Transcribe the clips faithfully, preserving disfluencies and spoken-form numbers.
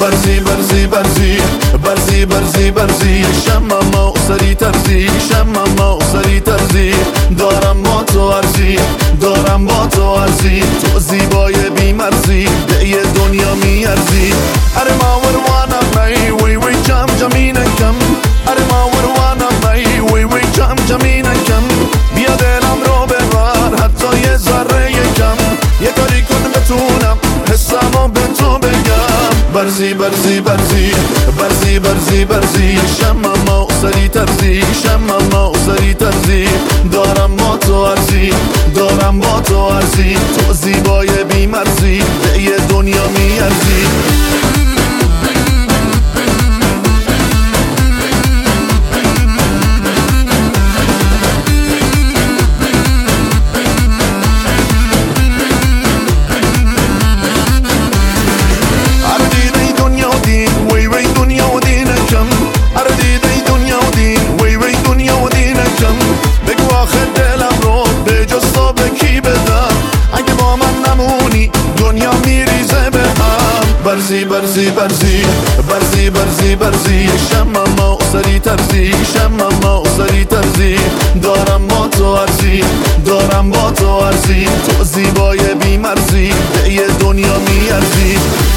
برزی برزی برزی برزی برزی برزی شمم و سری ترزی شمم و سری ترزی دارم با تو ارزی دارم با تو ارزی تو زیبای بیمرزی به یه دنیا میارزی اره ما وروانم ای وی وی جم جمینکم اره ما وروانم ای وی وی جم جمینکم بیا دلم رو ببر حتی یه ذره کم یه کاری کن بتونم حسمو به تو بگم برزی برزی برزی برزی برزی برزی شمم و سری ترزی شمم و سری ترزی دارم با تو ارزی دارم با تو ارزی تو زیبای بیمرزی به یه دنیا میارزی برزی برزی برزی برزی برزی برزی شمم و سری ترزی شمم و سری ترزی دارم با تو ارزی دارم با تو ارزی تو زیبای بیمرزی به یه دنیا میارزی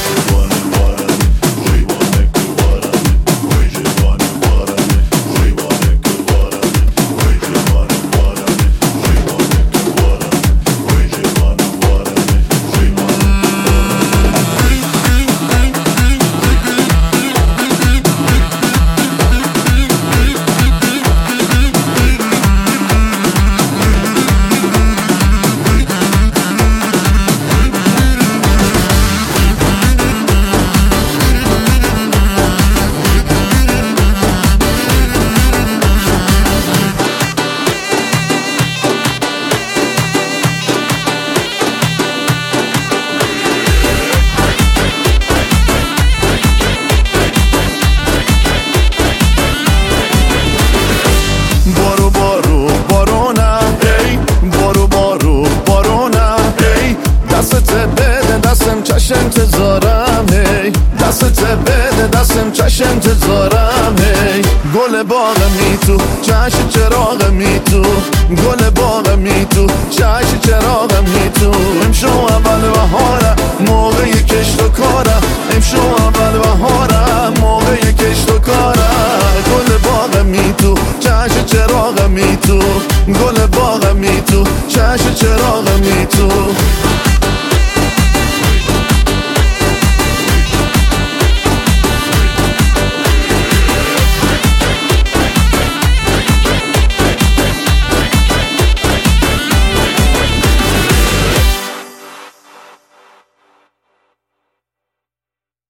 چش انتظارم هی دستت بده دستم چش انتظارم هی گل باغ می تو چش چراغ می تو گل باغ می تو چش چراغ می تو امشو اول بهاره موقع کشت و کاره امشو اول بهاره موقع کشت و کاره گل باغ می تو چش چراغ می تو گل باغ می تو چش چراغ می تو